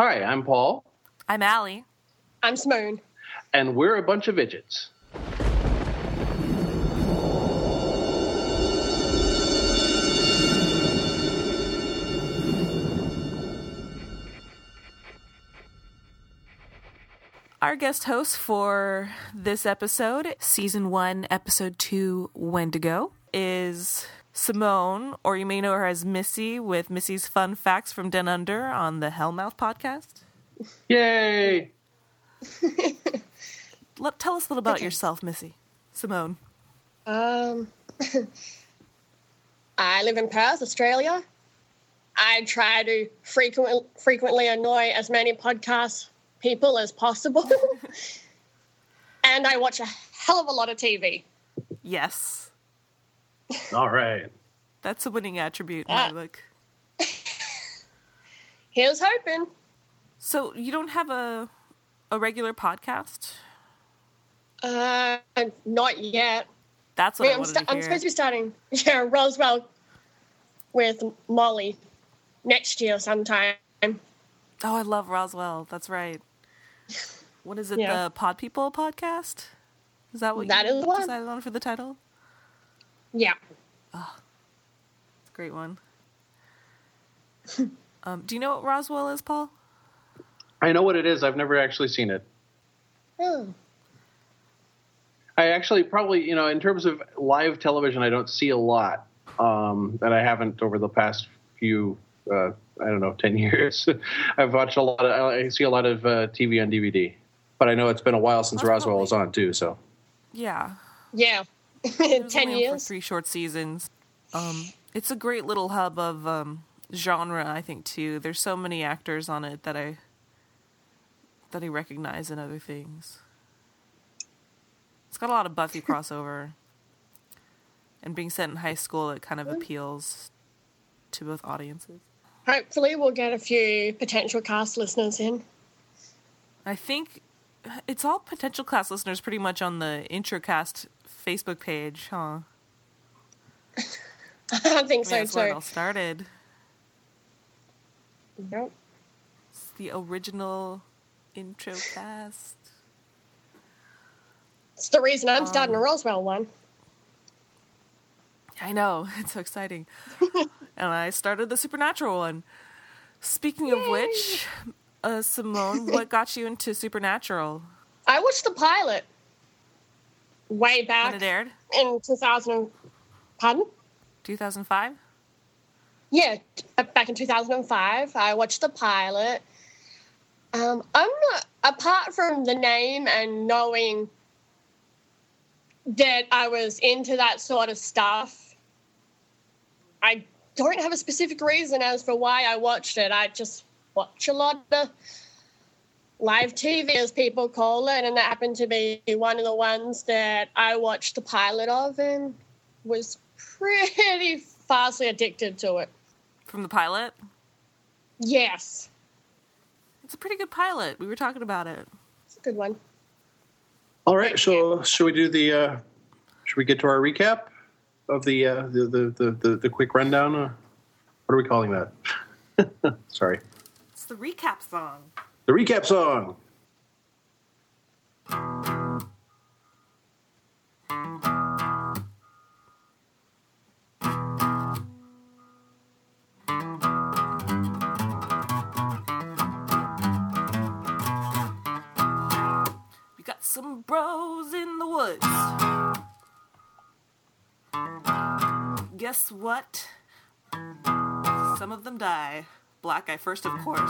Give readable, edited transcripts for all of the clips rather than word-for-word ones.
Hi, I'm Paul. I'm Allie. I'm Simone. And we're a bunch of idiots. Our guest host for this episode, Season 1, Episode 2, Wendigo, is Simone, or you may know her as Missy, with Missy's Fun Facts from Down Under on the Hellmouth podcast. Yay! Tell us a little about yourself, Missy. Simone. I live in Perth, Australia. I try to frequently annoy as many podcast people as possible. And I watch a hell of a lot of TV. Yes. All right. That's a winning attribute in my book. Here's hoping. So you don't have a regular podcast? Not yet. That's what I wanted to hear. I'm supposed to be starting Roswell with Molly next year sometime. Oh, I love Roswell. That's right. What is it? Yeah. The Pod People podcast? Is that what That you is one. decided on for the title? Yeah. Oh, it's a great one. Do you know what Roswell is, Paul? I know what it is. I've never actually seen it. Oh. I actually probably, in terms of live television, I don't see a lot that I haven't over the past few, 10 years. I've watched I see a lot of TV on DVD. But I know it's been a while since Roswell was on, too, so. Yeah. Yeah. It was 10 only on years. for 3 short seasons. It's a great little hub of genre, I think, too. There's so many actors on it that I recognize in other things. It's got a lot of Buffy crossover. And being set in high school, it kind of appeals to both audiences. Hopefully we'll get a few potential cast listeners in. I think it's all potential cast listeners pretty much on the Introcast Facebook page, huh? I think so, that's where it too. all started. Yep. It's the original Introcast. It's the reason I'm starting a Roswell one. I know, it's so exciting. And I started the Supernatural one. Speaking of which, Simone, what got you into Supernatural? I watched the pilot way back When it aired? in 2000. Pardon? 2005? Yeah, back in 2005. I watched the pilot. I'm not, apart from the name and knowing that I was into that sort of stuff, I don't have a specific reason as for why I watched it. I just watch a lot of live TV, as people call it, and that happened to be one of the ones that I watched the pilot of and was pretty fastly addicted to it. From the pilot? Yes. It's a pretty good pilot. We were talking about it. It's a good one. All right, so should we do should we get to our recap of the quick rundown? What are we calling that? Sorry. It's the recap song. The recap song. We got some bros in the woods. Guess what? Some of them die. Black guy first, of course.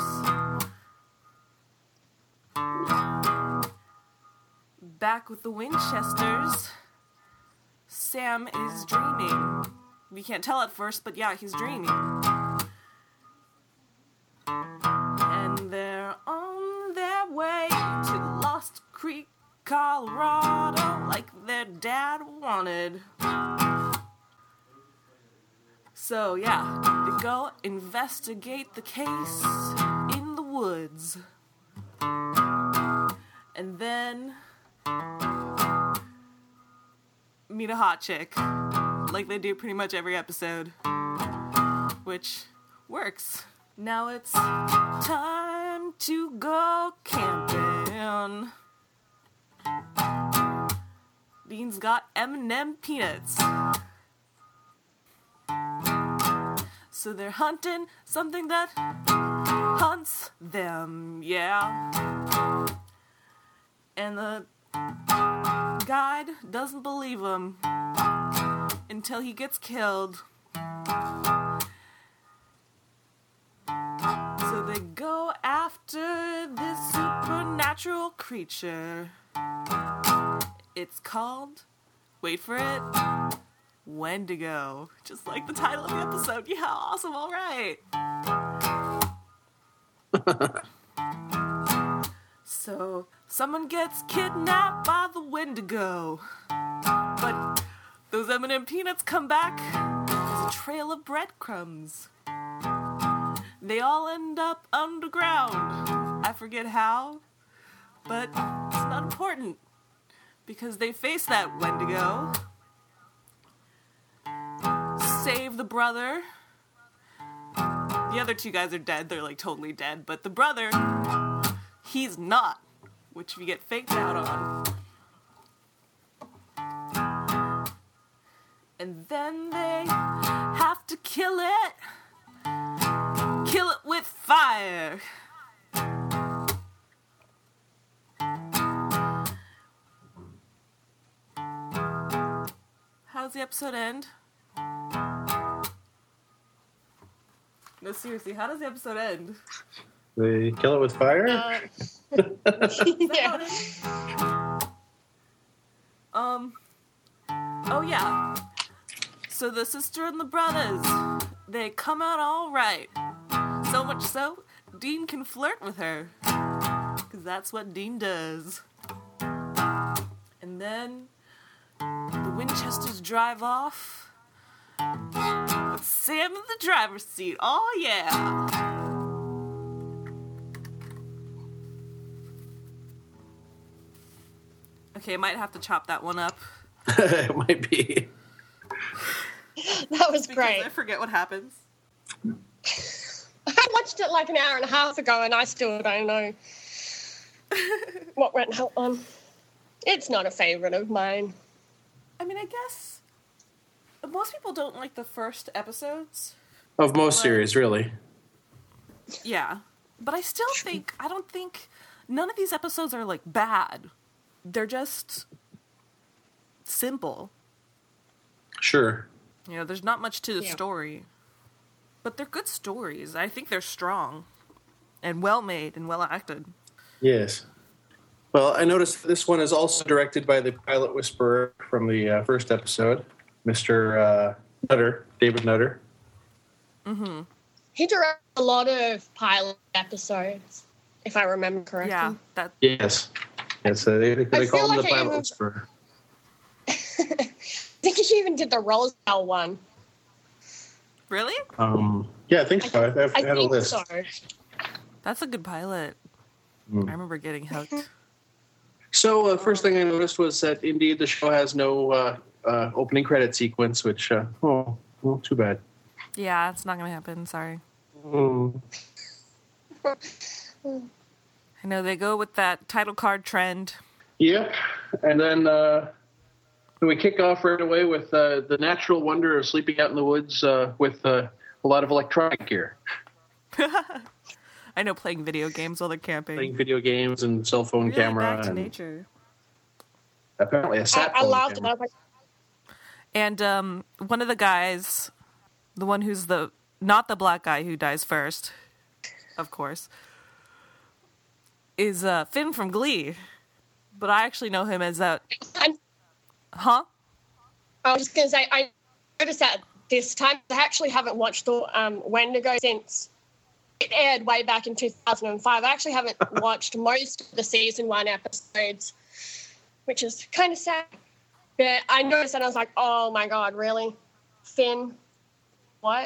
Back with the Winchesters. Sam is dreaming. We can't tell at first, but yeah, he's dreaming. And they're on their way to Lost Creek, Colorado, like their dad wanted. So, yeah, they go investigate the case in the woods. And then meet a hot chick, like they do pretty much every episode, which works. Now it's time to go camping. Dean's got M&M peanuts. So they're hunting something that hunts them, yeah. And the guide doesn't believe him until he gets killed. So they go after this supernatural creature. It's called, wait for it, Wendigo. Just like the title of the episode. Yeah, awesome, all right. So, someone gets kidnapped by the Wendigo. But those M&M peanuts come back. There's a trail of breadcrumbs. They all end up underground. I forget how, but it's not important. Because they face that Wendigo. Save the brother. The other two guys are dead. They're like totally dead. But the brother, he's not. Which we get faked out on. And then they have to kill it. Kill it with fire. How does the episode end? No, seriously, how does the episode end? They kill it with fire? Yeah. Oh yeah. So the sister and the brothers, they come out all right. So much so, Dean can flirt with her. Because that's what Dean does. And then the Winchesters drive off with Sam in the driver's seat. Oh, yeah. Okay, I might have to chop that one up. It might be. That was great. I forget what happens. I watched it like an hour and a half ago and I still don't know what went on. It's not a favourite of mine. I mean, I guess most people don't like the first episodes. Of most series, really. Yeah. But I still think, I don't think, none of these episodes are, like, bad. They're just simple. Sure. You know, there's not much to the story. But they're good stories. I think they're strong. And well made and well acted. Yes. Well, I noticed this one is also directed by the pilot whisperer from the first episode, Mr. Nutter, David Nutter. Mm-hmm. He directed a lot of pilot episodes, if I remember correctly. Yeah. Yes. Yes, they call him like the pilot whisperer. I think he even did the Roswell one. Really? Yeah, I think so. I've had a list. So. That's a good pilot. I remember getting hooked. So, first thing I noticed was that indeed the show has no opening credit sequence, which, well, too bad. Yeah, it's not going to happen. Sorry. I know they go with that title card trend. Yeah, and then we kick off right away with the natural wonder of sleeping out in the woods with a lot of electronic gear. I know, playing video games while they're camping. Playing video games and cell phone really camera. Back to and nature. Apparently a sat phone I loved camera. it. And one of the guys, the one who's not the black guy who dies first, of course, is Finn from Glee. But I actually know him as that. Huh? I was just going to say, I noticed that this time. I actually haven't watched the Wendigo since it aired way back in 2005. I actually haven't watched most of the season 1 episodes, which is kind of sad. But I noticed that and I was like, oh my God, really? Finn? What?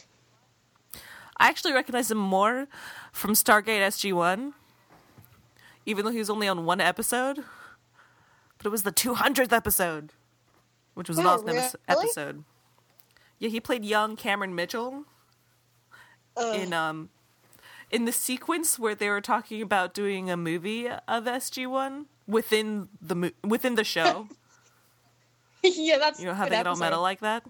I actually recognize him more from Stargate SG-1, even though he was only on one episode. But it was the 200th episode, which was an awesome episode. Yeah, he played young Cameron Mitchell in in the sequence where they were talking about doing a movie of SG-1 within the show. Yeah, that's You know how good they get all episode. meta like that?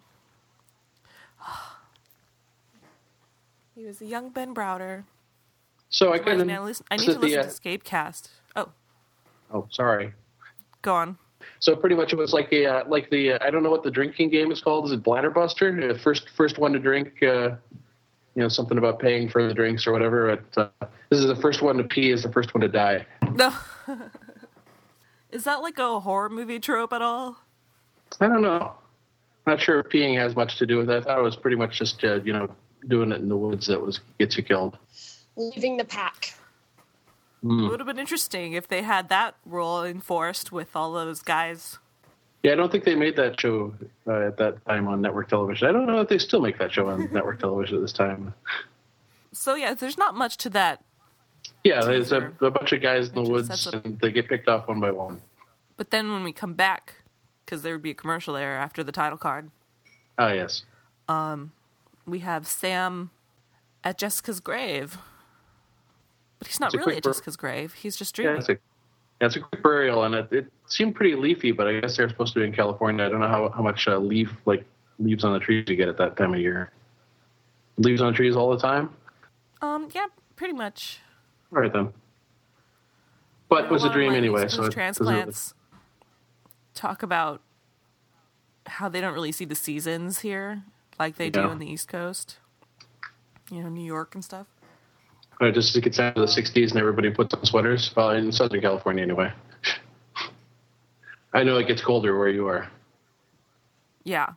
He was a young Ben Browder. So I I couldn't. need to listen to Scapecast. Oh, sorry. Go on. So pretty much it was like the I don't know what the drinking game is called. Is it Bladderbuster? First one to drink. Something about paying for the drinks or whatever. But this is the first one to pee. Is the first one to die. No. Is that like a horror movie trope at all? I don't know. Not sure if peeing has much to do with it. I thought it was pretty much just doing it in the woods that gets you killed. Leaving the pack. It would have been interesting if they had that rule enforced with all those guys. Yeah, I don't think they made that show at that time on network television. I don't know if they still make that show on network television at this time. So yeah, there's not much to that. Yeah, there's a bunch of guys in the It just woods, sets up- and they get picked off one by one. But then when we come back, because there would be a commercial there after the title card, Ah, yes. we have Sam at Jessica's grave. But he's not It's a really quick at Jessica's grave. He's just Yeah, dreaming. it's a quick burial, and it seemed pretty leafy, but I guess they're supposed to be in California. I don't know how much leaves on the trees you get at that time of year. Leaves on trees all the time? Yeah, pretty much. All right, then. But it was a dream anyway, so it transplants talk about how they don't really see the seasons here like they do Yeah. on the East Coast. New York and stuff. Just as it gets down to the 60s and everybody puts on sweaters. Well, in Southern California anyway. I know it gets colder where you are. Yeah.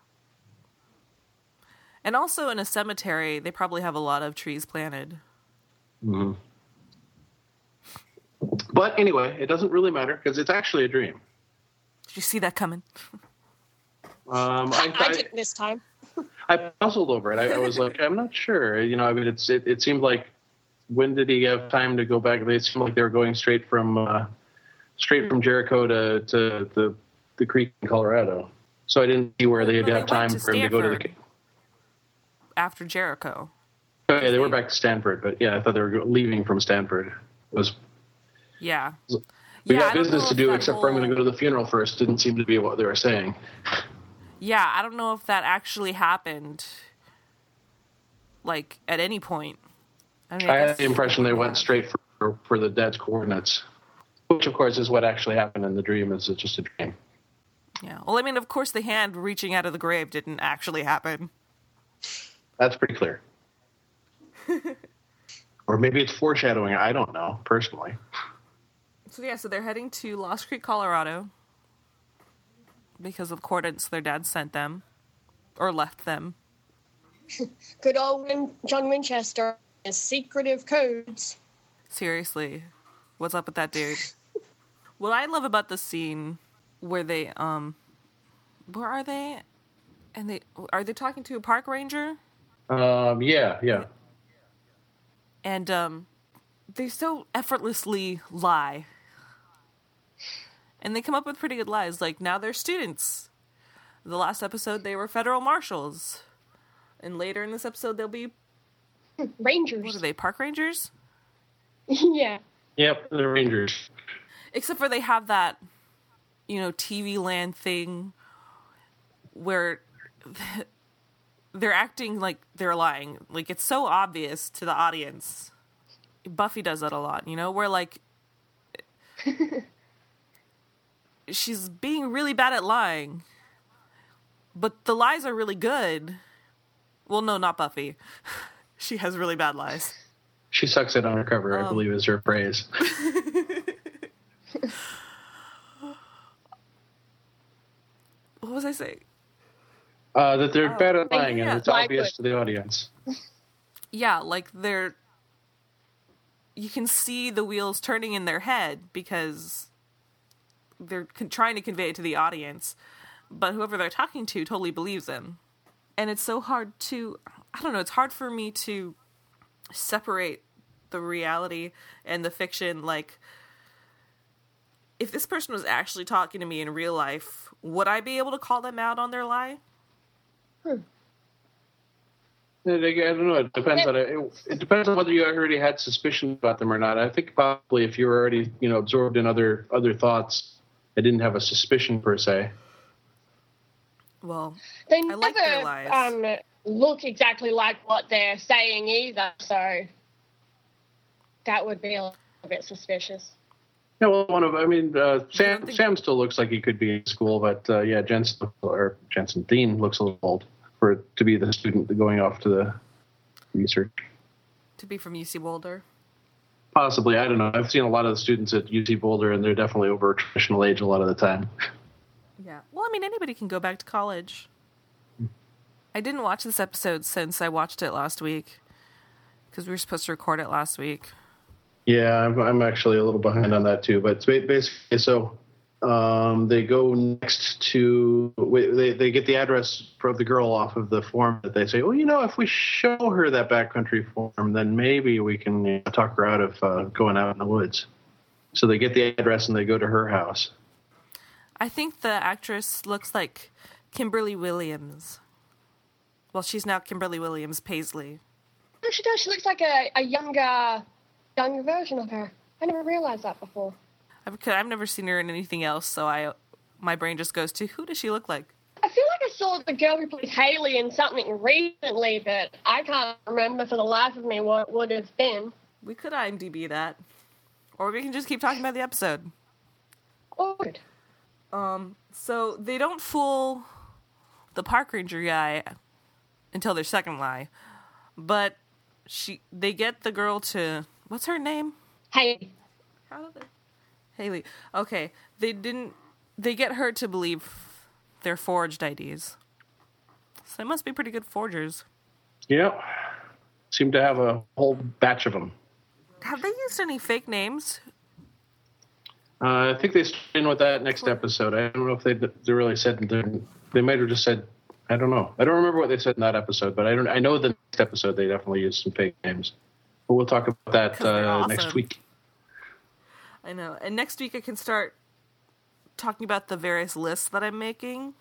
And also in a cemetery, they probably have a lot of trees planted. Mm-hmm. But anyway, it doesn't really matter because it's actually a dream. Did you see that coming? I didn't this time. I puzzled over it. I was like, I'm not sure. It seemed like, when did he have time to go back? They seemed like they were going straight from Jericho to the creek in Colorado. So I didn't see where they'd No, have they went time to for him to go to the. Stanford. After Jericho. Oh, yeah, they were back to Stanford, but yeah, I thought they were leaving from Stanford. Yeah. We I got don't business know to if do, that except for I'm going to whole- go to the funeral first. Didn't seem to be what they were saying. Yeah, I don't know if that actually happened, like, at any point. I I guess- had the impression they went straight for the dad's coordinates, which of course is what actually happened in the dream. Is it just a dream? Yeah. Well, I mean, of course, the hand reaching out of the grave didn't actually happen. That's pretty clear. Or maybe it's foreshadowing. I don't know, personally. So they're heading to Lost Creek, Colorado, because of coordinates their dad sent them, or left them. Good old John Winchester. His secretive codes. Seriously, what's up with that dude? What I love about the scene where they where are they? And are they talking to a park ranger? Yeah. And they so effortlessly lie. And they come up with pretty good lies. Like, now they're students. The last episode, they were federal marshals. And later in this episode, they'll be, Rangers. what are they, park rangers? Yeah. Yep, the Rangers. Except for they have that, TV land thing where they're acting like they're lying. Like, it's so obvious to the audience. Buffy does that a lot, where, like, she's being really bad at lying, but the lies are really good. Well, no, not Buffy. She has really bad lies. She sucks it undercover, I believe is her phrase. What was I saying? That they're bad at lying, yeah, and it's lie obvious good. to the audience. Yeah, like you can see the wheels turning in their head because they're trying to convey it to the audience, but whoever they're talking to totally believes them. And it's so hard to, I don't know, it's hard for me to separate the reality and the fiction. Like, if this person was actually talking to me in real life, would I be able to call them out on their lie? I don't know. It depends on it depends on whether you already had suspicion about them or not. I think probably if you were already, absorbed in other thoughts, I didn't have a suspicion per se. Well, They I like their lies. never look exactly like what they're saying either, so that would be a little bit suspicious. Yeah, well, Sam still looks like he could be in school, but Jensen Dean looks a little old to be the student going off to the research. To be from UC Boulder? Possibly, I don't know. I've seen a lot of the students at UC Boulder, and they're definitely over traditional age a lot of the time. Yeah. Well, anybody can go back to college. I didn't watch this episode since I watched it last week, because we were supposed to record it last week. Yeah, I'm actually a little behind on that too. But basically, so they go next to they get the address of the girl off of the form that they say, well, if we show her that backcountry form, then maybe we can talk her out of going out in the woods. So they get the address and they go to her house. I think the actress looks like Kimberly Williams. Well, she's now Kimberly Williams Paisley. Oh, she does. She looks like a younger version of her. I never realized that before. I've never seen her in anything else, so my brain just goes to, who does she look like? I feel like I saw the girl who plays Haley in something recently, but I can't remember for the life of me what it would have been. We could IMDb that. Or we can just keep talking about the episode. Oh, good. So they don't fool the park ranger guy until their second lie. But they get the girl to... What's her name? Haley. How did they... Haley. Okay. They get her to believe they're forged IDs. So they must be pretty good forgers. Yeah. Seem to have a whole batch of them. Have they used any fake names? I think they started in with that next episode. I don't know if they really said... They might have just said... I don't know. I don't remember what they said in that episode, but I know the next episode they definitely used some fake names. But we'll talk about that awesome. Next week. I know. And next week I can start talking about the various lists that I'm making.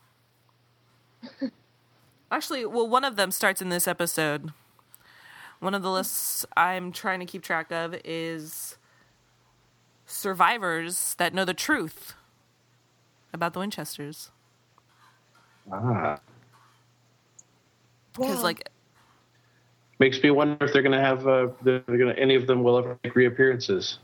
Actually, one of them starts in this episode. One of the lists I'm trying to keep track of is survivors that know the truth about the Winchesters. Ah. Because, makes me wonder if they're going to have any of them will ever make reappearances.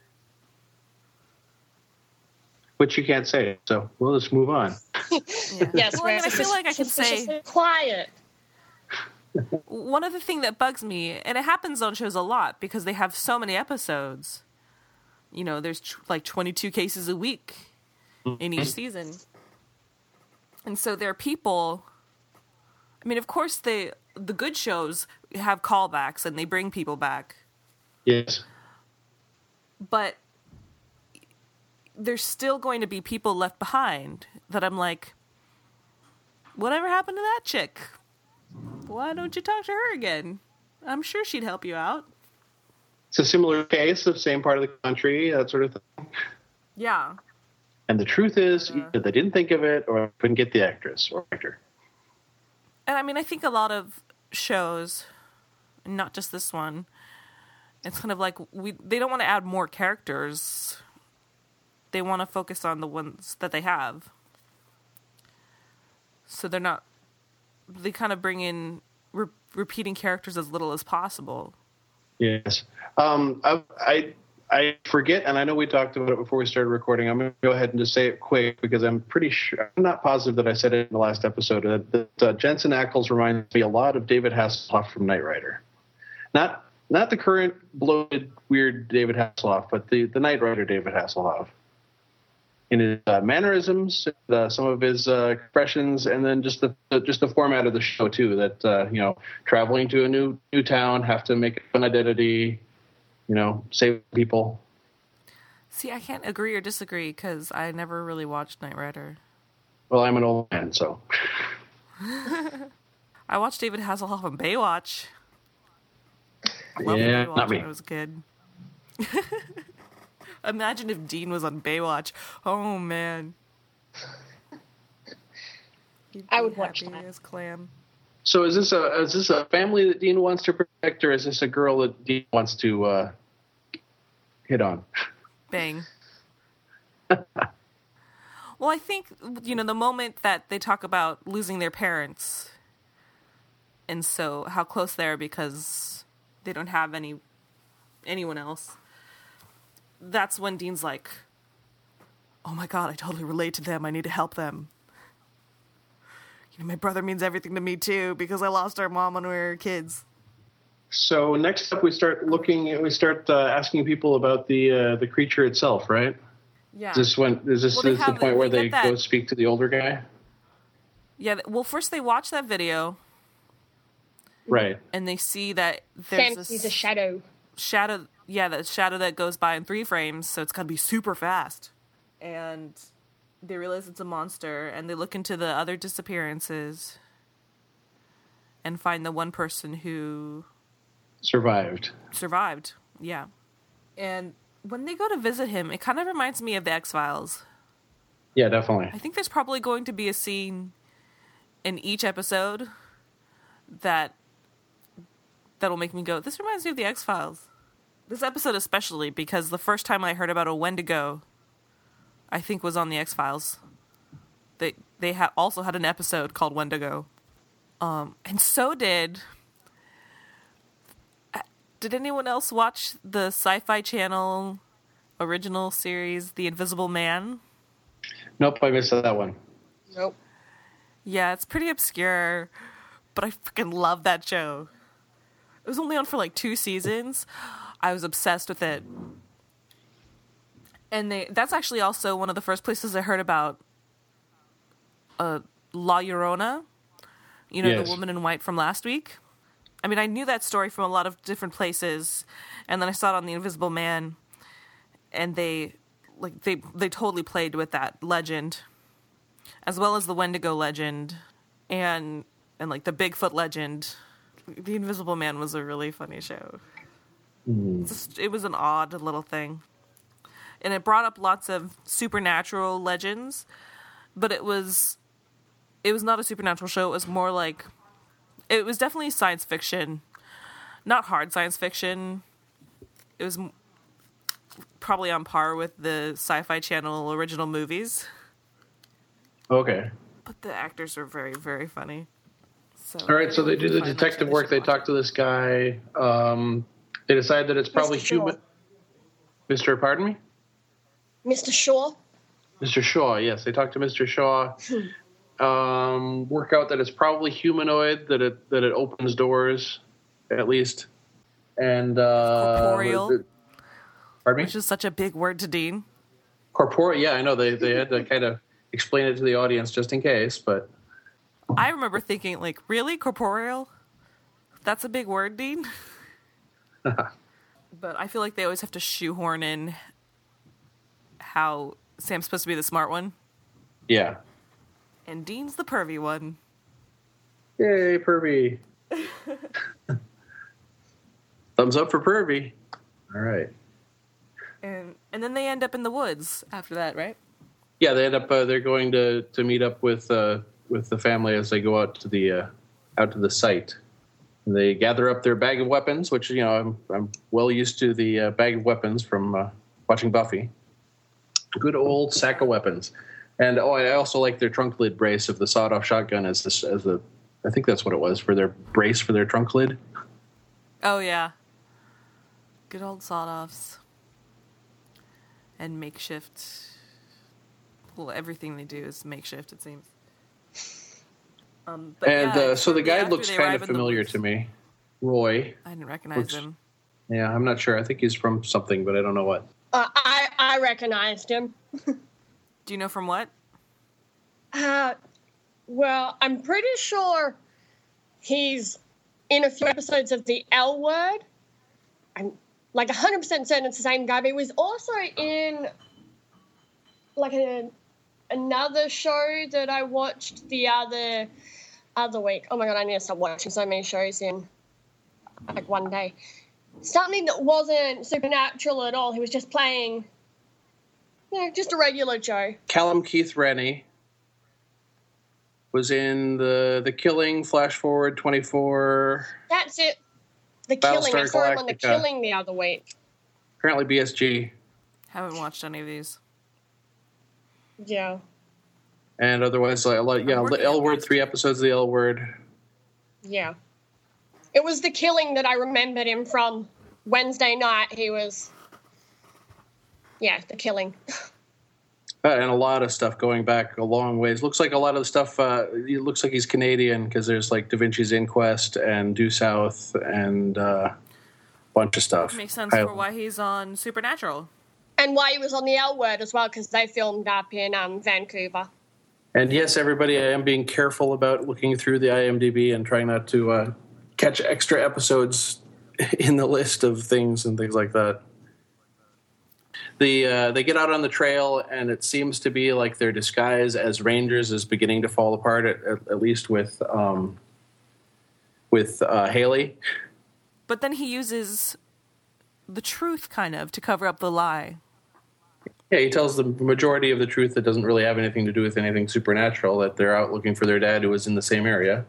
Which you can't say, so we'll just move on. Yeah. Yes, well, I feel like I can say... Quiet. One other thing that bugs me, and it happens on shows a lot because they have so many episodes. There's 22 cases a week in each season. And so there are people... of course, the good shows have callbacks and they bring people back. Yes. But there's still going to be people left behind that I'm like, whatever happened to that chick? Why don't you talk to her again? I'm sure she'd help you out. It's a similar case of same part of the country, that sort of thing. Yeah. And the truth is, either they didn't think of it or couldn't get the actress or actor. And I think a lot of shows, not just this one, it's kind of like they don't want to add more characters. They want to focus on the ones that they have. So they kind of bring in repeating characters as little as possible. Yes. I forget, and I know we talked about it before we started recording. I'm going to go ahead and just say it quick because I'm pretty sure, I'm not positive that I said it in the last episode, that Jensen Ackles reminds me a lot of David Hasselhoff from Knight Rider. Not the current bloated, weird David Hasselhoff, but the Knight Rider David Hasselhoff. In his mannerisms, some of his expressions, and then just the format of the show too. That traveling to a new town, have to make an identity, save people. See, I can't agree or disagree because I never really watched Knight Rider. Well, I'm an old man, so. I watched David Hasselhoff on Baywatch. Loved Baywatch not me. When I was a kid. Imagine if Dean was on Baywatch. Oh, man. I would watch that. As Clam. So is this a family that Dean wants to protect, or is this a girl that Dean wants to hit on? Bang. Well, I think, the moment that they talk about losing their parents, and so how close they are because they don't have anyone else, that's when Dean's like, oh my God, I totally relate to them. I need to help them. My brother means everything to me too because I lost our mom when we were kids. So next up, we start asking people about the creature itself, right? Yeah. Is this the point where they go speak to the older guy? Yeah. Well, first they watch that video, right? And they see that there's Sam sees a shadow. Yeah, that shadow that goes by in 3 frames, so it's got to be super fast. And they realize it's a monster, and they look into the other disappearances and find the one person who survived. Yeah. And when they go to visit him, it kind of reminds me of the X-Files. Yeah, definitely. I think there's probably going to be a scene in each episode that'll make me go, this reminds me of the X-Files. This episode especially, because the first time I heard about a Wendigo, I think, was on the X-Files. They also had an episode called Wendigo. And so did anyone else watch the Sci-Fi Channel original series, The Invisible Man? Nope, I missed that one. Nope. Yeah, it's pretty obscure, but I freaking love that show. It was only on for like 2 seasons. I was obsessed with it. And that's actually also one of the first places I heard about La Llorona. Yes. The woman in white from last week. I mean, I knew that story from a lot of different places, and then I saw it on The Invisible Man, and they totally played with that legend, as well as the Wendigo legend, and like the Bigfoot legend. The Invisible Man was a really funny show. It was an odd little thing. And it brought up lots of supernatural legends, but it was not a supernatural show. It was more like, it was definitely science fiction, not hard science fiction. It was probably on par with the Sci-Fi Channel original movies. Okay. But the actors were very, very funny. So, all right, so they do the detective work. They talk to this guy. They decide that it's probably human. Mr. Pardon me? Mr. Shaw. Mr. Shaw, yes. They talk to Mr. Shaw. Work out that it's probably humanoid, that it opens doors, at least. And corporeal. Pardon me? Which is such a big word to Dean. Corporeal, yeah, I know. They had to kind of explain it to the audience just in case, but I remember thinking, like, really? Corporeal? That's a big word, Dean? But I feel like they always have to shoehorn in how Sam's supposed to be the smart one. Yeah. And Dean's the pervy one. Yay, pervy. Thumbs up for pervy. All right. And then they end up in the woods after that, right? Yeah, they end up. They're going to meet up with the family as they go out to the site. And they gather up their bag of weapons, which I'm well used to the bag of weapons from watching Buffy. Good old sack of weapons. And I also like their trunk lid brace of the sawed-off shotgun as I think that's what it was, for their brace for their trunk lid. Oh yeah, good old sawed-offs and makeshift. Well, everything they do is makeshift, it seems. So the guy looks kind of familiar to me. Roy. I didn't recognize him. Yeah, I'm not sure. I think he's from something, but I don't know what. I recognized him. Do you know from what? Well, I'm pretty sure he's in a few episodes of The L Word. I'm like 100% certain it's the same guy, but he was also in like another show that I watched the other week. Oh my God, I need to stop watching so many shows in like one day. Something that wasn't supernatural at all. He was just playing, just a regular Joe. Callum Keith Rennie. Was in the Killing, Flash Forward 24. That's it. The Killing. I saw him on The Killing the other week. Apparently BSG. Haven't watched any of these. Yeah. And otherwise, the L Word, 3 episodes of the L Word. Yeah. It was The Killing that I remembered him from. Wednesday night, he was... Yeah, The Killing. And a lot of stuff going back a long ways. Looks like a lot of the stuff, it looks like he's Canadian because there's like Da Vinci's Inquest and Due South and a bunch of stuff. Makes sense for why he's on Supernatural. And why he was on the L Word as well, because they filmed up in Vancouver. And yes, everybody, I am being careful about looking through the IMDb and trying not to catch extra episodes in the list of things and things like that. They get out on the trail, and it seems to be like their disguise as Rangers is beginning to fall apart, at least with Haley. But then he uses the truth, kind of, to cover up the lie. Yeah, he tells the majority of the truth that doesn't really have anything to do with anything supernatural, that they're out looking for their dad who was in the same area.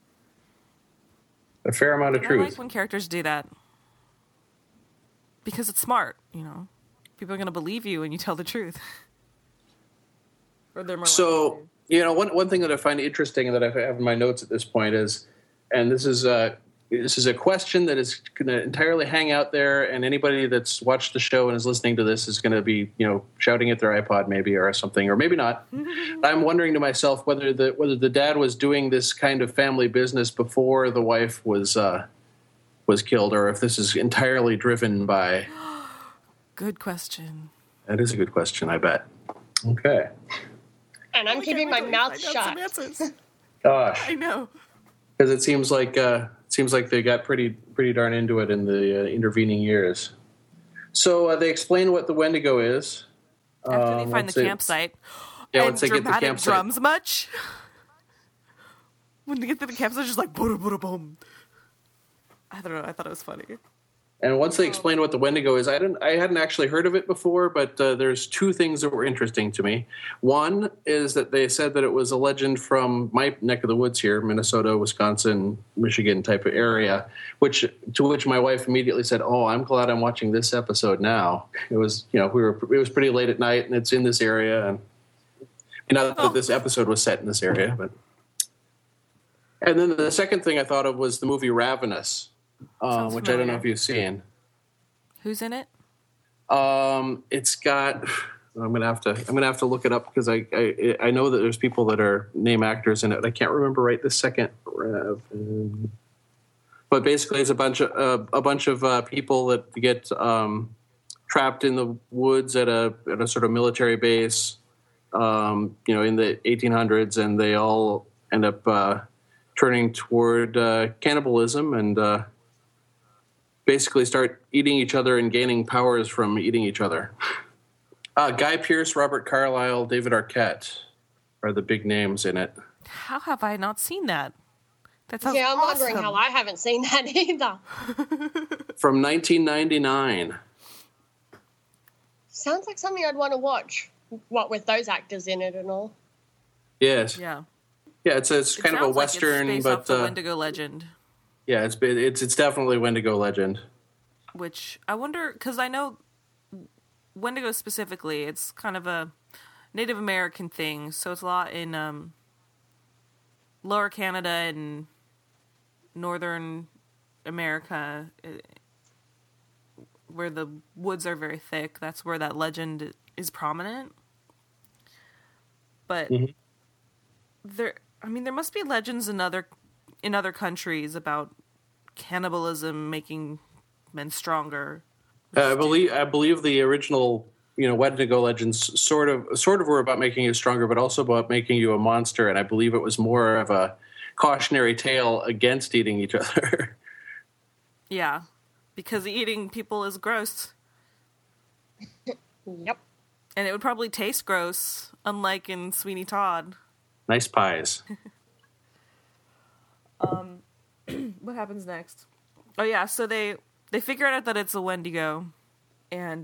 A fair amount of truth. I like when characters do that. Because it's smart, you know. People are going to believe you when you tell the truth. Or they're more so, you know, one thing that I find interesting and that I have in my notes at this point is, and this is a question that is going to entirely hang out there, and anybody that's watched the show and is listening to this is going to be, you know, shouting at their iPod maybe or something, or maybe not. I'm wondering to myself whether the dad was doing this kind of family business before the wife was killed, or if this is entirely driven by... Good question. That is a good question, I bet. Okay. And I'm keeping my mouth shut. Gosh. I know. Because it seems like they got pretty darn into it in the intervening years. So they explain what the Wendigo is. After they find the campsite. Yeah, and once they get the campsite. Drums much? When they get to the campsite, just like boom, boom, boom. I don't know. I thought it was funny. And once they explain what the Wendigo is, I hadn't actually heard of it before, but there's two things that were interesting to me. One is that they said that it was a legend from my neck of the woods here, Minnesota, Wisconsin, Michigan type of area, to which my wife immediately said, "Oh, I'm glad I'm watching this episode now." It was, you know, it was pretty late at night, and it's in this area, and not that this episode was set in this area, but. And then the second thing I thought of was the movie Ravenous. Which I don't know if you've seen. Who's in it? It's got. I'm gonna have to look it up because I know that there's people that are name actors in it. I can't remember right this second. But basically, it's a bunch of people that get trapped in the woods at a sort of military base, you know, in the 1800s, and they all end up turning toward cannibalism and. Basically start eating each other and gaining powers from eating each other. Guy Pearce, Robert Carlyle, David Arquette are the big names in it. How have I not seen that? That sounds I'm awesome. wondering how I haven't seen that either. From 1999. Sounds like something I'd want to watch. What, with those actors in it and all? Yes. Yeah. Yeah, it's kind of a Western, like it's based off the Wendigo legend. Yeah, it's definitely Wendigo legend. Which I wonder, because I know Wendigo specifically, it's kind of a Native American thing, so it's a lot in Lower Canada and Northern America, where the woods are very thick. That's where that legend is prominent. But there must be legends in other countries about cannibalism making men stronger. I believe the original, you know, Wendigo legends sort of were about making you stronger, but also about making you a monster. And I believe it was more of a cautionary tale against eating each other. Yeah, because eating people is gross. Yep. And it would probably taste gross, unlike in Sweeney Todd. Nice pies. What happens next? Oh yeah, so they figure out that it's a Wendigo, and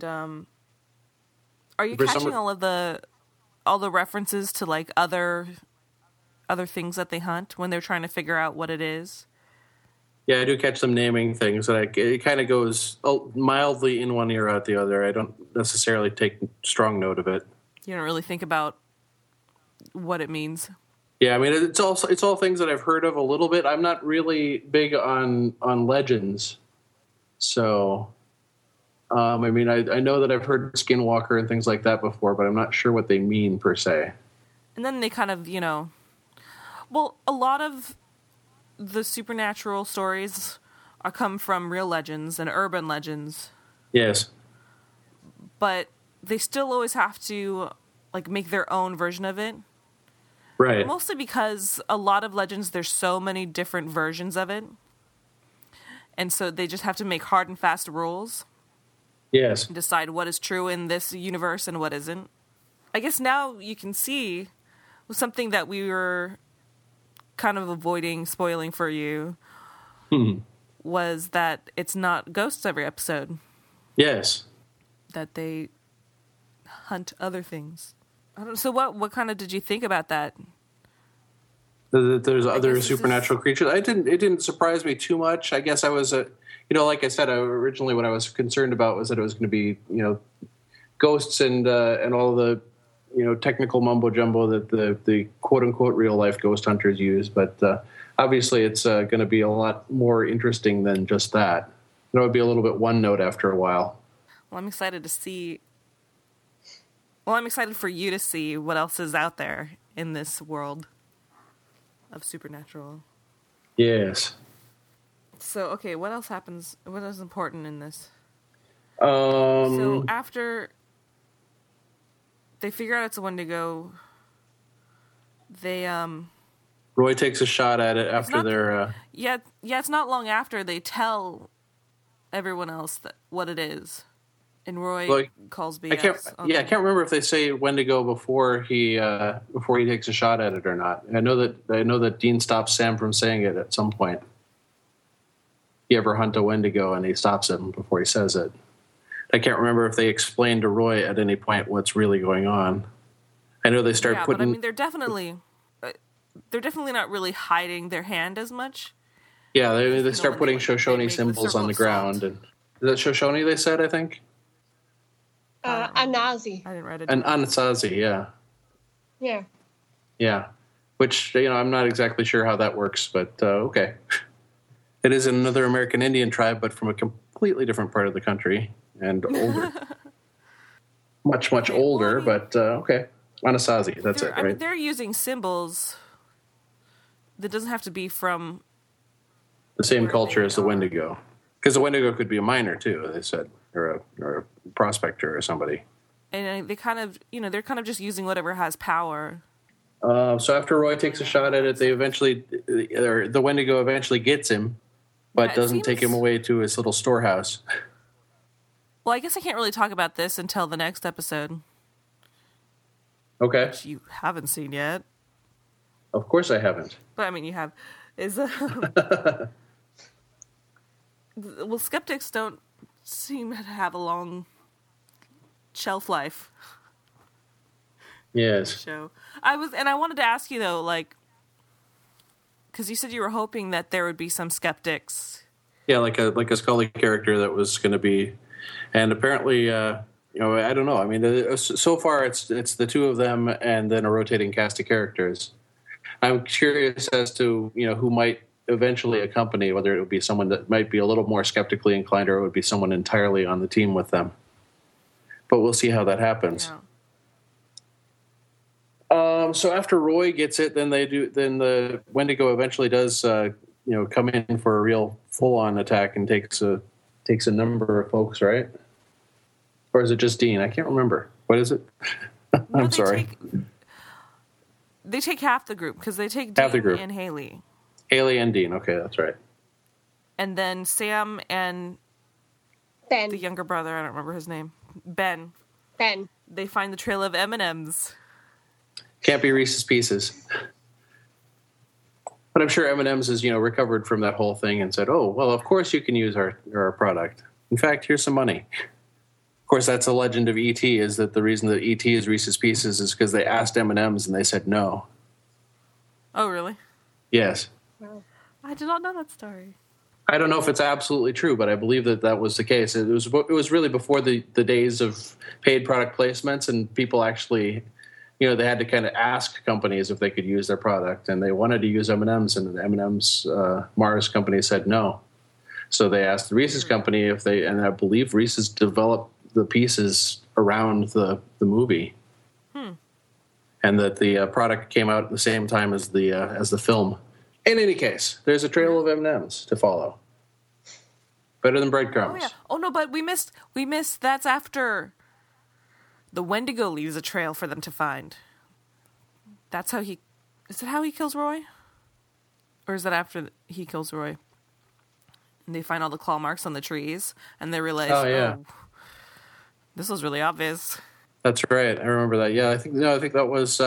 are you catching all the references to like other other things that they hunt when they're trying to figure out what it is? Yeah, I do catch them naming things. It kind of goes mildly in one ear, out the other. I don't necessarily take strong note of it. You don't really think about what it means. Yeah, I mean, it's all things that I've heard of a little bit. I'm not really big on legends. So, I mean, I know that I've heard Skinwalker and things like that before, but I'm not sure what they mean per se. And then they kind of, well, a lot of the supernatural stories come from real legends and urban legends. Yes. But they still always have to, like, make their own version of it. Right. Mostly because a lot of legends, there's so many different versions of it. And so they just have to make hard and fast rules. Yes. And decide what is true in this universe and what isn't. I guess now you can see something that we were kind of avoiding spoiling for you was that it's not ghosts every episode. Yes. That they hunt other things. So what kind of did you think about that? That there's other supernatural creatures. It didn't surprise me too much. I guess I was like I said, originally what I was concerned about was that it was going to be, ghosts and all the, technical mumbo jumbo that the quote unquote real life ghost hunters use. But obviously it's going to be a lot more interesting than just that. It would be a little bit one note after a while. Well, I'm excited to see. Well, I'm excited for you to see what else is out there in this world of supernatural. Yes. So, okay, what else happens? What is important in this? So after they figure out it's a Wendigo, they Roy takes a shot at it after their. Yeah, it's not long after they tell everyone else what it is, and Roy calls BS. I can't remember if they say Wendigo before he takes a shot at it or not. I know that Dean stops Sam from saying it at some point. You ever hunt a Wendigo, and he stops him before he says it. I can't remember if they explain to Roy at any point what's really going on. I know they start putting. But I mean, they're definitely not really hiding their hand as much. Yeah, they start putting Shoshone symbols on the ground, and is that Shoshone? They said, I think. Anazi. I didn't write it. An Anasazi, yeah. Yeah. Yeah, which I'm not exactly sure how that works, but okay. It is another American Indian tribe, but from a completely different part of the country and older. much older, but okay. Anasazi, that's it, right? I mean, they're using symbols that doesn't have to be from the same culture as the Wendigo. Because the Wendigo could be a miner, too, they said, or a prospector or somebody. And they kind of, they're kind of just using whatever has power. So after Roy takes a shot at it, the Wendigo eventually gets him, but doesn't take him away to his little storehouse. Well, I guess I can't really talk about this until the next episode. Okay. Which you haven't seen yet. Of course I haven't. But I mean, you have. Well, skeptics don't seem to have a long shelf life. Yes. Show. I wanted to ask you though, because you said you were hoping that there would be some skeptics. Yeah, like a Scully character that was going to be, and apparently, I don't know. I mean, so far it's the two of them and then a rotating cast of characters. I'm curious as to who might eventually accompany, whether it would be someone that might be a little more skeptically inclined, or it would be someone entirely on the team with them. But we'll see how that happens. Yeah. So after Roy gets it, then the Wendigo eventually does come in for a real full-on attack and takes a number of folks, right? Or is it just Dean? I can't remember. What is it? I'm sorry. They take half the group because they take Dean and Haley. Haley and Dean. Okay, that's right. And then Sam and Ben. The younger brother, I don't remember his name. Ben. They find the trail of M&Ms. Can't be Reese's Pieces. But I'm sure M&M's is, recovered from that whole thing and said, oh, well, of course you can use our product. In fact, here's some money. Of course, that's a legend of E.T., is that the reason that E.T. is Reese's Pieces is because they asked M&M's and they said no. Oh, really? Yes. Wow. I did not know that story. I don't know if it's absolutely true, but I believe that was the case. It was really before the days of paid product placements, and people actually, they had to kind of ask companies if they could use their product, and they wanted to use M&Ms, and the M&Ms Mars company said no. So they asked the Reese's company if they, and I believe Reese's developed the pieces around the movie, and that the product came out at the same time as the film. In any case, there's a trail of M&Ms to follow. Better than breadcrumbs. Oh, yeah. Oh, no, but we missed, that's after the Wendigo leaves a trail for them to find. That's how is it how he kills Roy? Or is that after he kills Roy? And they find all the claw marks on the trees, and they realize, this was really obvious. That's right. I remember that. Yeah, I think that was...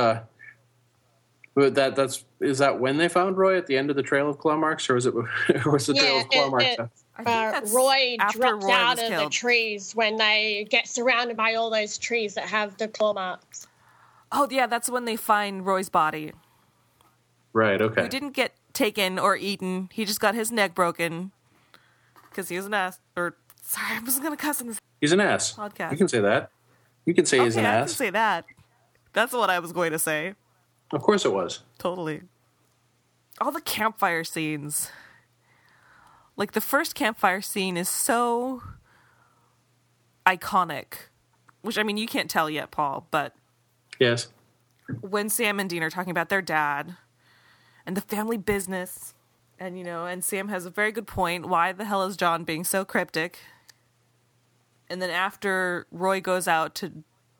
is that when they found Roy at the end of the trail of claw marks, or was the trail of claw marks? Roy drops out of the trees when they get surrounded by all those trees that have the claw marks. Oh yeah, that's when they find Roy's body. Right. Okay. He didn't get taken or eaten. He just got his neck broken because he was an ass. Or sorry, I wasn't gonna cuss in this. He's an ass. Podcast. You can say that. You can say he's an ass. I can say that. That's what I was going to say. Of course it was. Totally. All the campfire scenes. Like, the first campfire scene is so iconic. Which, I mean, you can't tell yet, Paul, but... Yes. When Sam and Dean are talking about their dad and the family business, and, and Sam has a very good point. Why the hell is John being so cryptic? And then after Roy goes out to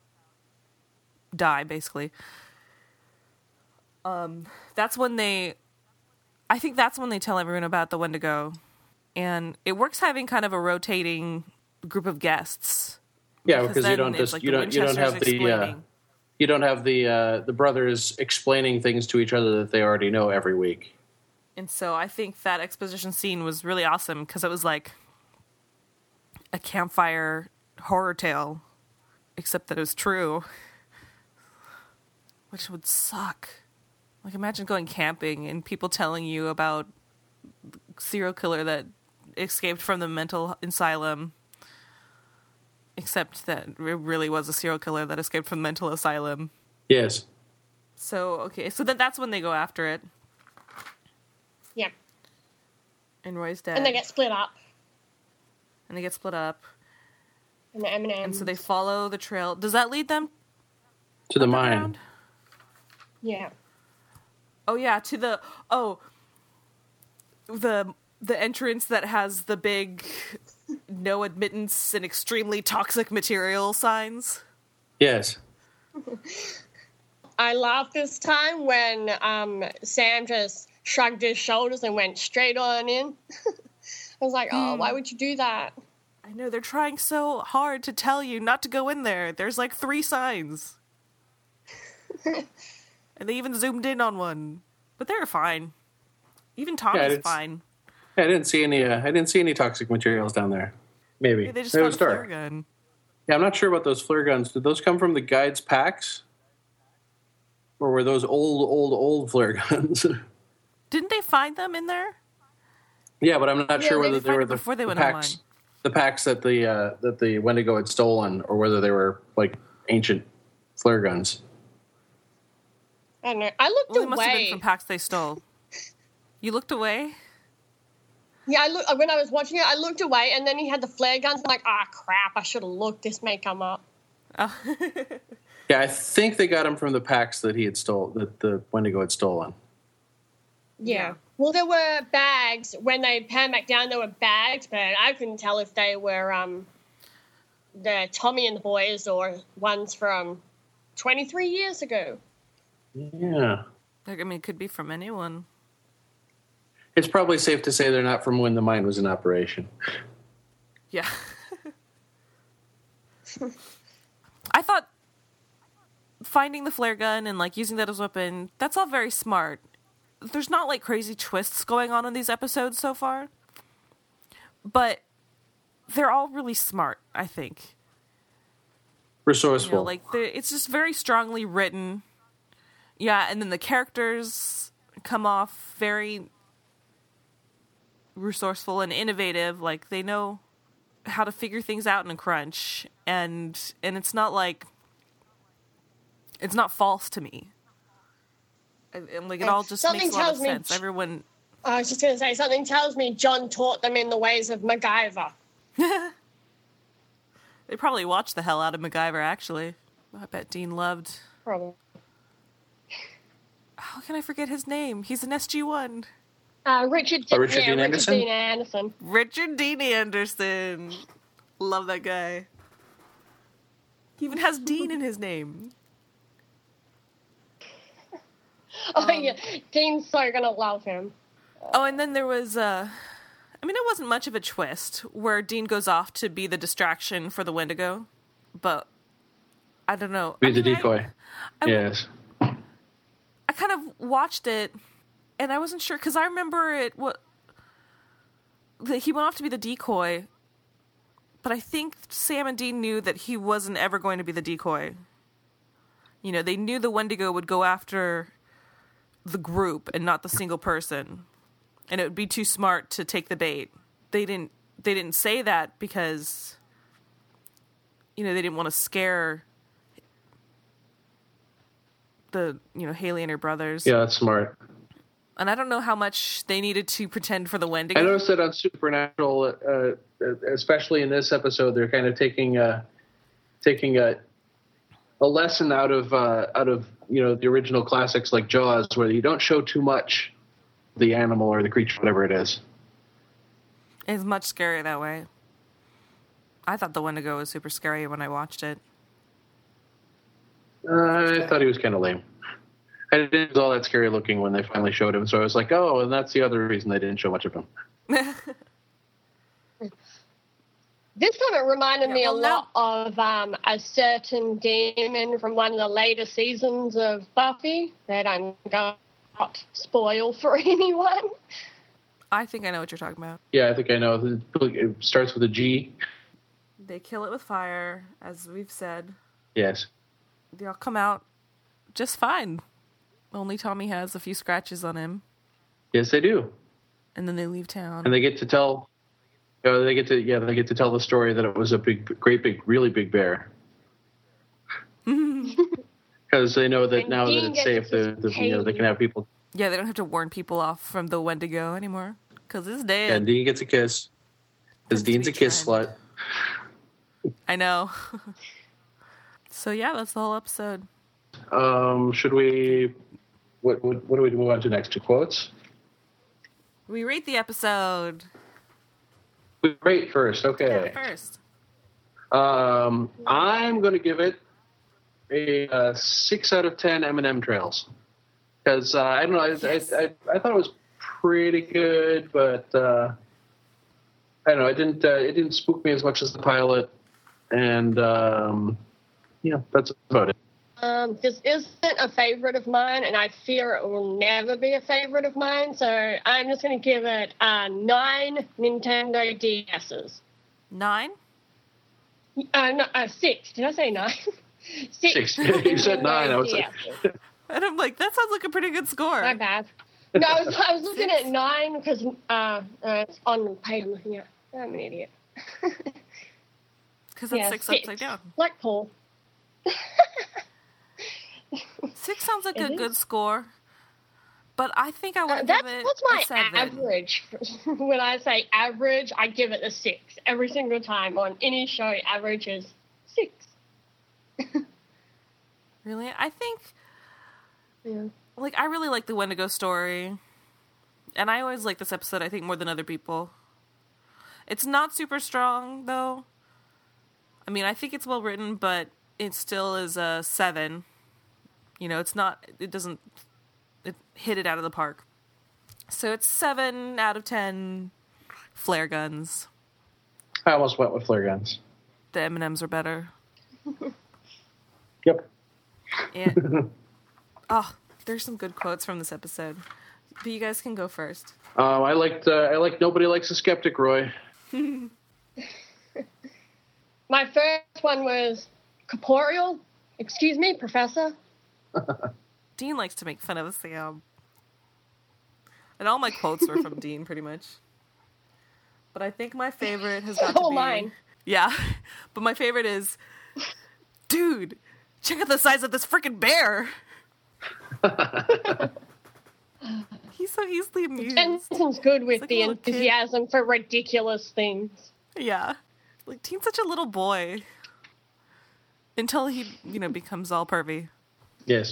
die, basically... that's when they tell everyone about the Wendigo, and it works having kind of a rotating group of guests. Yeah, because you don't have the brothers explaining things to each other that they already know every week. And so I think that exposition scene was really awesome because it was like a campfire horror tale, except that it was true, which would suck. Like, imagine going camping and people telling you about serial killer that escaped from the mental asylum, except that it really was a serial killer that escaped from the mental asylum. Yes. So that's when they go after it. Yeah. And Roy's dead. And they get split up. And the M&Ms. And so they follow the trail. Does that lead them to the mine? Yeah. Oh yeah, to the entrance that has the big no admittance and extremely toxic material signs. Yes. I laughed this time when Sam just shrugged his shoulders and went straight on in. I was like, oh, why would you do that? I know, they're trying so hard to tell you not to go in there. There's like 3 signs. And they even zoomed in on one, but they're fine. Even Tommy's fine. I didn't see any toxic materials down there. Maybe yeah, they just found a flare gun. Yeah, I'm not sure about those flare guns. Did those come from the guides' packs, or were those old flare guns? Didn't they find them in there? Yeah, but I'm not sure whether they were before they went packs. The packs that the Wendigo had stolen, or whether they were like ancient flare guns. I don't know. I looked away. They must have been from packs they stole. You looked away? Yeah, when I was watching it, I looked away, and then he had the flare guns. I'm like, crap, I should have looked. This may come up. Oh. Yeah, I think they got them from the packs that that the Wendigo had stolen. Yeah. Well, there were bags. When they panned back down, there were bags, but I couldn't tell if they were the Tommy and the boys or ones from 23 years ago. Yeah. I mean, it could be from anyone. It's probably safe to say they're not from when the mine was in operation. Yeah. I thought finding the flare gun and like using that as a weapon, that's all very smart. There's not like crazy twists going on in these episodes so far, but they're all really smart, I think. Resourceful. It's just very strongly written. Yeah, and then the characters, come off very resourceful and innovative. Like, they know how to figure things out in a crunch, and it's not like, it's not false to me. And like, it all just Something makes a lot of tells me sense. Everyone... I was just going to say, something tells me John taught them in the ways of MacGyver. They probably watched the hell out of MacGyver, actually. I bet Dean loved... Probably. How can I forget his name? He's an SG-1. Richard Dean Anderson. Richard Dean Anderson. Love that guy. He even has Dean in his name. Oh, yeah. Dean's so gonna love him. Oh, and then there was, it wasn't much of a twist where Dean goes off to be the distraction for the Wendigo, but I don't know. Be the decoy. Yes. I kind of watched it, and I wasn't sure, because I remember he went off to be the decoy, but I think Sam and Dean knew that he wasn't ever going to be the decoy. You know, they knew the Wendigo would go after the group and not the single person, and it would be too smart to take the bait. They didn't say that because, you know, they didn't want to scare Haley and her brothers. Yeah, that's smart. And I don't know how much they needed to pretend for the Wendigo. I noticed that on Supernatural, especially in this episode, they're kind of taking a lesson out of the original classics like Jaws, where you don't show too much the animal or the creature, whatever it is. It's much scarier that way. I thought the Wendigo was super scary when I watched it. I thought he was kind of lame. I didn't think it was all that scary looking when they finally showed him, so I was like, oh, and that's the other reason they didn't show much of him. This kind of reminded me a lot of a certain demon from one of the later seasons of Buffy that I'm going to not spoil for anyone. I think I know what you're talking about. Yeah, I think I know. It starts with a G. They kill it with fire, as we've said. Yes. They all come out just fine. Only Tommy has a few scratches on him. Yes, they do. And then they leave town. And they get to tell. They get to tell the story that it was a really big bear. Because they know that now that it's safe, they can have people. Yeah, they don't have to warn people off from the Wendigo anymore because it's dead. And Dean gets a kiss. Because Dean's a kiss slut. I know. So yeah, that's the whole episode. Should we? What do we move on to next? To quotes? We rate the episode. We rate first. Okay. Yeah, first. I'm going to give it a 6 out of 10 M&M trails because I don't know. Yes. I thought it was pretty good, but I don't know. It didn't spook me as much as the pilot, and yeah, that's about it. This isn't a favorite of mine, and I fear it will never be a favorite of mine, so I'm just going to give it 9 Nintendo DSs. 9? No, 6. Did I say 9? 6. You said 9. I was like... And I'm like, that sounds like a pretty good score. My bad. No, I was looking at 9 because it's on the page I'm looking at. I'm an idiot. Because that's 6 upside down. Like Paul. 6 sounds like a good score, but I think I would give it that's my a 7. average. When I say average, I give it a 6 every single time on any show. Average is 6. Really, I think. Yeah. Like, I really like the Wendigo story, and I always like this episode. I think more than other people. It's not super strong though. I mean, I think it's well written, but it still is a 7. You know, it hit it out of the park. So it's 7 out of 10 flare guns. I almost went with flare guns. The M&Ms are better. Yep. And, there's some good quotes from this episode. But you guys can go first. I liked Nobody Likes a Skeptic, Roy. My first one was corporeal. Excuse me, Professor. Dean likes to make fun of Sam. And all my quotes were from Dean, pretty much. But I think my favorite has got to be... mine. Yeah. But my favorite is, dude, check out the size of this freaking bear. He's so easily amused. Jensen's good with like the enthusiasm for ridiculous things. Yeah. Like, Dean's such a little boy. Until he, becomes all pervy. Yes.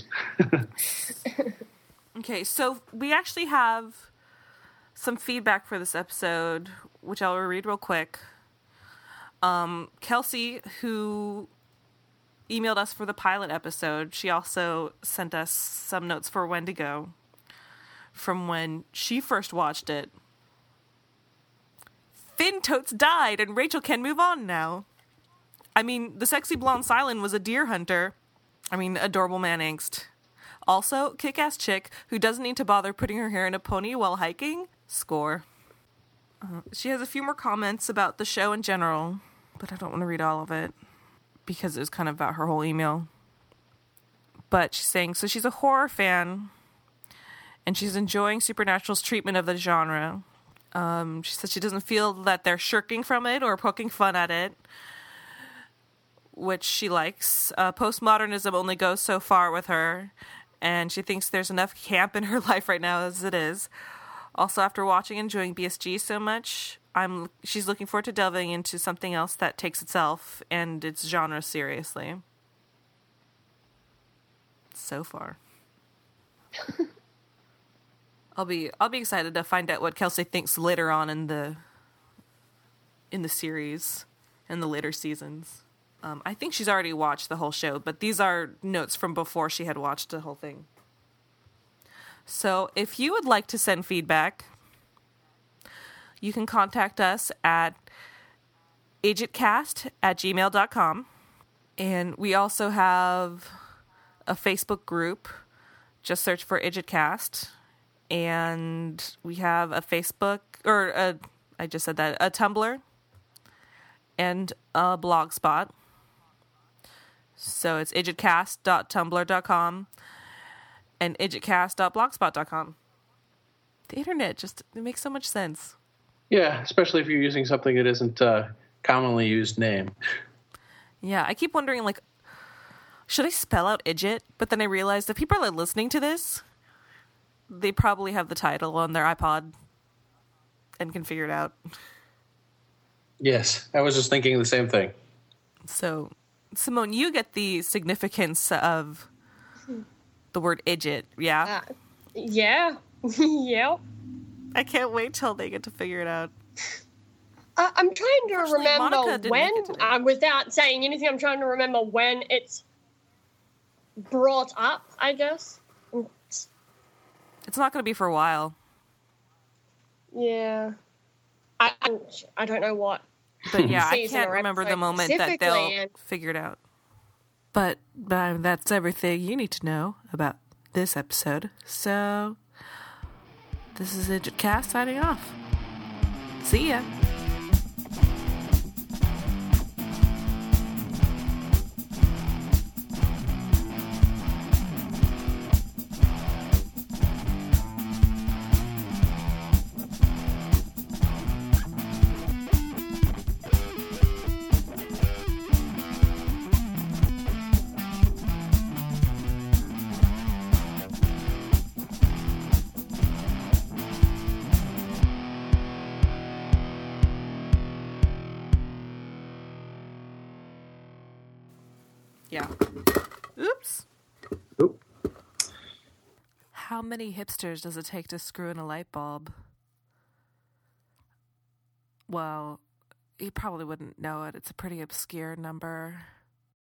Okay, so we actually have some feedback for this episode, which I'll read real quick. Kelsey, who emailed us for the pilot episode, she also sent us some notes for Wendigo from when she first watched it. Finn totes died, and Rachel can move on now. I mean, the sexy blonde Cylon was a deer hunter. Adorable man angst. Also, kick-ass chick who doesn't need to bother putting her hair in a pony while hiking. Score. She has a few more comments about the show in general, but I don't want to read all of it because it was kind of about her whole email. But she's saying, so she's a horror fan, and she's enjoying Supernatural's treatment of the genre. She says she doesn't feel that they're shirking from it or poking fun at it, which she likes. Postmodernism only goes so far with her, and she thinks there's enough camp in her life right now as it is. Also, after watching and enjoying BSG so much, she's looking forward to delving into something else that takes itself and its genre seriously. So far. I'll be excited to find out what Kelsey thinks later on in the series, in the later seasons. I think she's already watched the whole show, but these are notes from before she had watched the whole thing. So if you would like to send feedback, you can contact us at idjitcast@gmail.com. And we also have a Facebook group. Just search for IdjitCast. And we have a Facebook, a Tumblr and a Blogspot. So it's idjitcast.tumblr.com and idjitcast.blogspot.com. The internet it makes so much sense. Yeah, especially if you're using something that isn't a commonly used name. Yeah, I keep wondering, should I spell out Idjit? But then I realized if people are listening to this, they probably have the title on their iPod and can figure it out. Yes, I was just thinking the same thing. So, Simone, you get the significance of the word Idjit, yeah? Yeah. Yeah. I can't wait till they get to figure it out. I'm trying to remember when, without saying anything, I'm trying to remember when it's brought up, I guess. It's not going to be for a while. Yeah. I don't know what. But yeah, I can't remember the moment that they'll figure it out. But that's everything you need to know about this episode. So, this is IdjitCast signing off. See ya. Yeah. Oops. Oop. How many hipsters does it take to screw in a light bulb? Well, you probably wouldn't know it. It's a pretty obscure number.